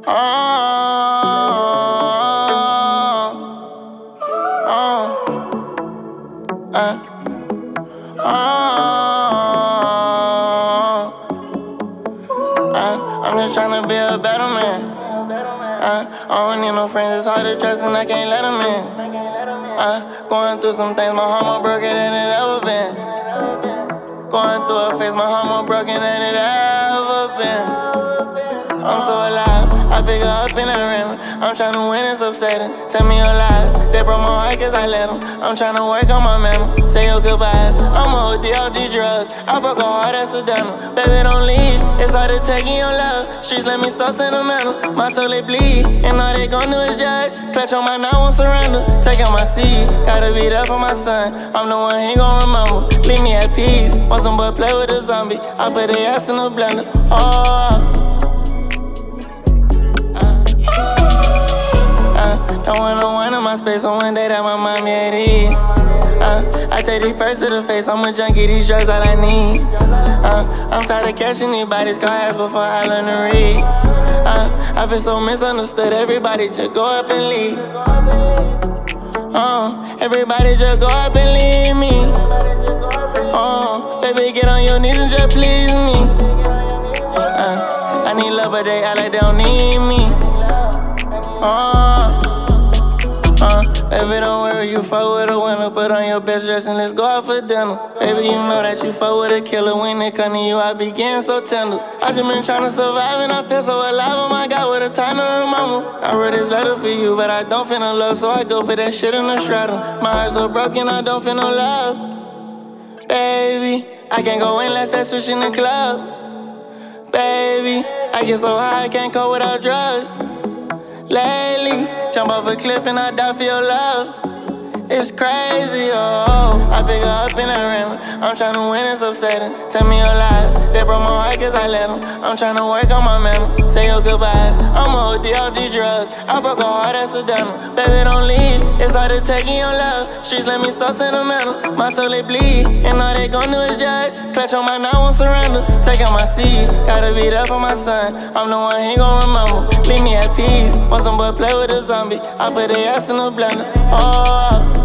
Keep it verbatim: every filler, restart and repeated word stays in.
Oh, oh, uh, oh, uh, I'm just tryna be a better man. Uh, I don't need no friends, it's hard to trust and I can't let them in. Uh, going through some things, my heart more broken than it ever been. Going through a phase, my heart more broken than it ever been. I'm so alive, I pick her up in the rim. I'm tryna win, it's upsetting. Tell me your lies, they broke my heart cause I let them. I'm tryna work on my memory, say your goodbyes. I'm a O D off these drugs, I broke her heart, that's a done. Baby, don't leave, it's hard to take in your love. Streets let me so sentimental, my soul they bleed. And all they gon' do is judge. Clutch on my now, won't surrender. Take out my seed, gotta be there for my son. I'm the one he gon' remember, leave me at peace. Want some boy play with a zombie, I put their ass in a blender. Oh, don't want no one in my space, so one day that my mommy at ease. Uh, I take these perks to the face, I'm a junkie, these drugs all I need. Uh, I'm tired of catching these bodies, got ass before I learn to read. Uh, I feel so misunderstood, everybody just go up and leave. Uh, everybody just go up and leave me. Uh, baby, get on your knees and just please me. Uh, I need love, but they act like they don't need me. Uh, Uh, baby, don't worry, you fuck with a winner. Put on your best dress and let's go out for dinner. Baby, you know that you fuck with a killer. When it come to you, I be getting so tender. I just been tryna survive and I feel so alive. Oh my God, what a time to remember. I wrote this letter for you, but I don't feel no love, so I go put that shit in the shredder. My heart's so broken, I don't feel no love. Baby, I can't go unless that switch in the club. Baby, I get so high, I can't cope without drugs. Lately, jump off a cliff and I die for your love. It's crazy, oh, I pick her up in the rim. I'm tryna win, it's upsetting. Tell me your lies, they broke my heart cause I let them. I'm tryna work on my memory, say your goodbyes. I'm a O D off these drugs, I broke her heart, that's a done. Baby, don't leave, it's hard to take in your love. Streets let me so sentimental, my soul they bleed. And all they gon' do is judge. Clutch on my now, won't surrender. Take out my seed, gotta be there for my son. I'm the one he gon' remember, leave me at peace. Want some boy play with a zombie, I put their ass in a blender. Oh.